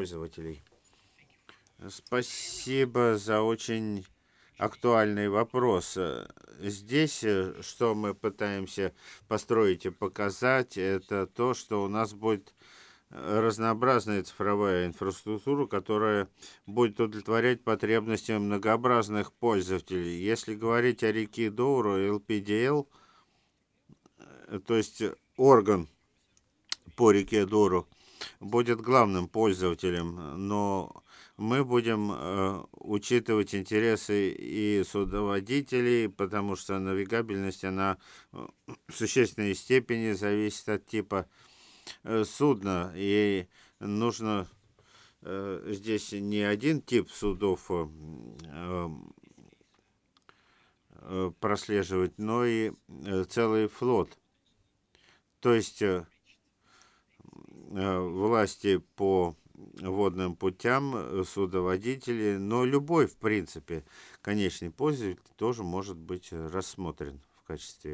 пользователей. Спасибо за очень актуальный вопрос. Здесь, что мы пытаемся построить и показать, это то, что у нас будет разнообразная цифровая инфраструктура, которая будет удовлетворять потребности многообразных пользователей. Если говорить о реке Доуру, LPDL, то есть орган по реке Дору, будет главным пользователем, но мы будем учитывать интересы и судоводителей, потому что навигабельность, она в существенной степени зависит от типа судна, и нужно здесь не один тип судов прослеживать, но и целый флот. То есть власти по водным путям, судоводители, но любой, в принципе, конечный пользователь тоже может быть рассмотрен в качестве